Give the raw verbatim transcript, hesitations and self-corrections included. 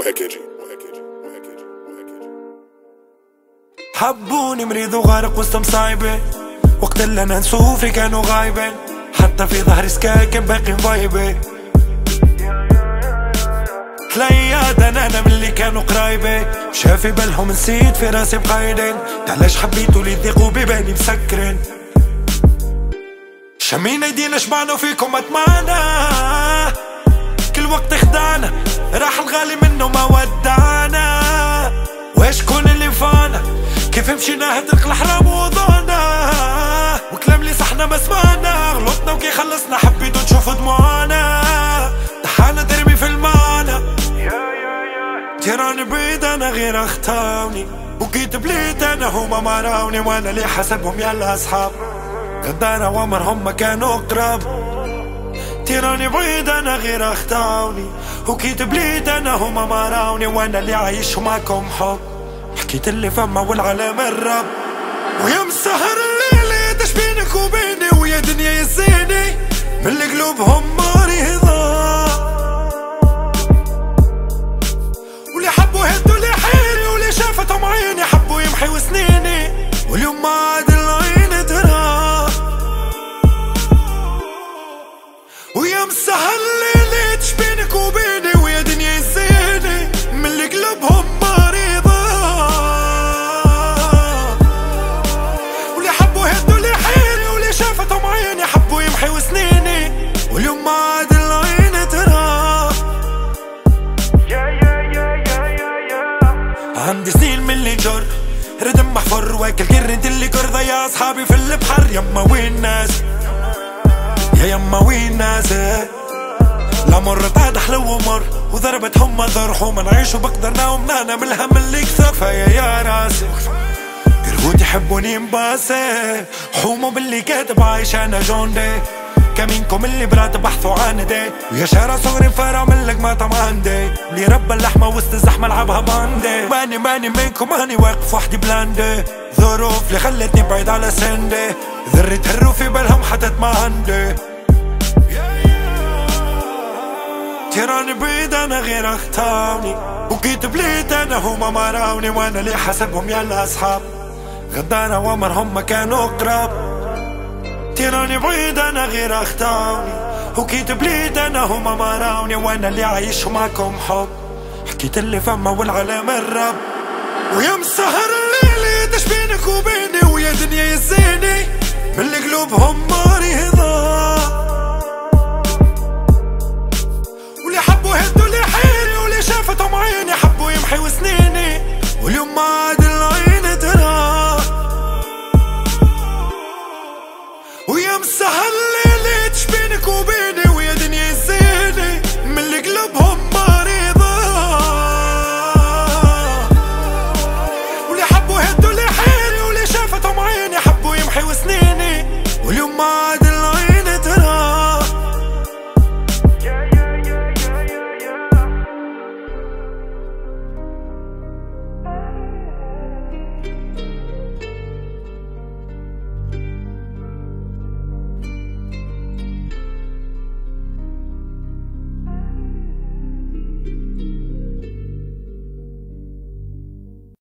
واكيجي حبوني مريض وغارق وسط مصايبة، وقت اللي انا نسوفي كانوا غايبين، حتى في ظهري سكاكن باقي مفايبة. تليات انا انا من اللي كانوا قرايبة، شافي بالهم نسيت في راسي مقايدين، علاش حبيتوا لي تضيقوا ببالي مسكرين. شمين ايدينا شبعنا فيكم اتمعنا، كل وقت خدعنا، راح الغالي منه ما ودعنا. واش كون اللي فانا كيف مشينا هدرق الحرام ووضعنا، وكلام اللي صحنا ما سمعنا، غلطنا وكي خلصنا حبيتوا تشوفوا دموعنا، تحانا ترمي في المعنى. جيراني بعيد انا غير اختاوني، وكيت بليت انا هما ما راوني، وانا اللي حسبهم يلا اصحاب، غدارة وامرهم ما كانوا قراب. تيراني بعيد انا غير اختاوني، وكيت بليت انا هما ما راوني، وانا اللي عايش معاكم حب، حكيت اللي فما والعالم الرب. ويا مسهر الليل ايش بينك وبيني، ويا دنيا يزيني من اللي قلوبهم مريضة، واللي حبوا هدوا لي حيري، واللي شافتهم عيني حبوا يمحيوا سنيني، واليوم ما عاد العين ترى. ويا مسهر الليل ايش بينك وبيني، ويا دنيا يزيني من اللي قلوبهم مريضة، واللي حبوا هدوا لي حيري، واللي شافتهم عيني حبوا يمحيوا سنيني، واليوم ما عاد العين ترى. عندي سنين من اللي جر ردم محفر، واكل قرنت اللي قرضة يا اصحابي في البحر. يما وين ناس يا يما وين ناس، لا مرت عاد حلو ومر، وضربت هم ذرحوم نعيش وبقدر ناوم نانا من الهم اللي كثر. فيا يا راسي قربوت يحبوني مباسي، حوموا باللي كاتب عايش انا جوندي، كمينكم اللي برات بحثوا عندي، ويا شارع صغري فرع من لقمة عندي، اللي رب اللحمة وسط الزحمة العبها باندي. ماني ماني منكم هاني واقف وحدي بلاندي، ظروف اللي خلتني بعيد على سندي، ذرة هرو في بالهم حتت ما عندي. جيراني بعيد انا غير اختاوني، وكيت بليت انا هما ما راوني، وانا اللي حسبهم يلا اصحاب، غدارة وامرهم ما كانوا قراب. تيراني بعيد انا غير اختاوني، وكيت بليت انا هما ما راوني، وانا اللي عايش معاكم حب، حكيت اللي فما والعالم الرب. ويا مسهر الليل ايش بينك وبيني، ويا دنيا يزيني من اللي قلوبهم مريضة،